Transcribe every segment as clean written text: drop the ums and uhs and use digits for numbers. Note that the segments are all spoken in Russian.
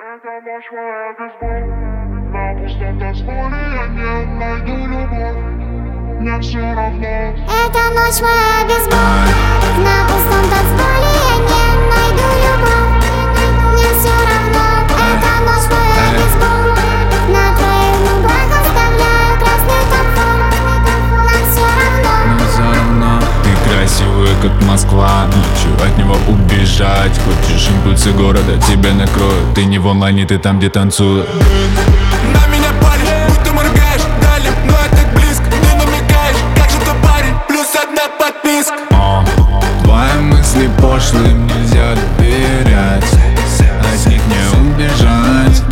Это ночь моя без боли. На пустом танцполе я не найду любовь. Мне все равно. Это ночь моя без боли. На пустом танцполе я не найду любовь. Мне все равно. Это ночь моя без боли. На твоих губах оставляю красный топор. Нам все равно. Мне все равно. Ты красивая, как Москва. Ничего от него убежать. Хочешь импульсы города, тебя накроют. Ты не в онлайне, ты там, где танцуют. На меня палишь, будь ты моргаешь далее, но я так близко, не намекаешь. Как же ты, парень, плюс одна подписка. Твои мысли пошлые, нельзя доверять. От них не убежать.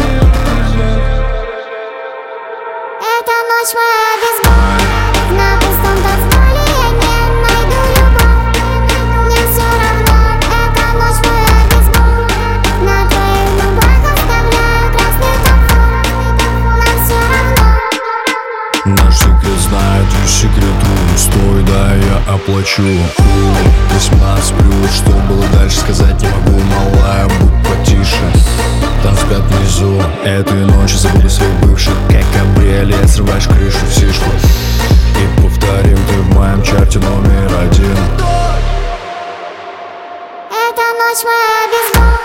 Это ночь моя без боли. На пустом танцполе я не найду любовь. Мне все равно. Это ночь моя без боли. На твоих губах оставляю красный топор. Нам все равно. Наш секрет знает весь секрет рум. Стой, да, я оплачу. 18+, что было дальше, сказать не могу. Малая, будь потише. Там спят внизу. Этой ночью забуду своих бывших. Как кабриолет, срываешь крышу в сишку. И повторим, ты в моем чарте номер 1. Это ночь моя без боли.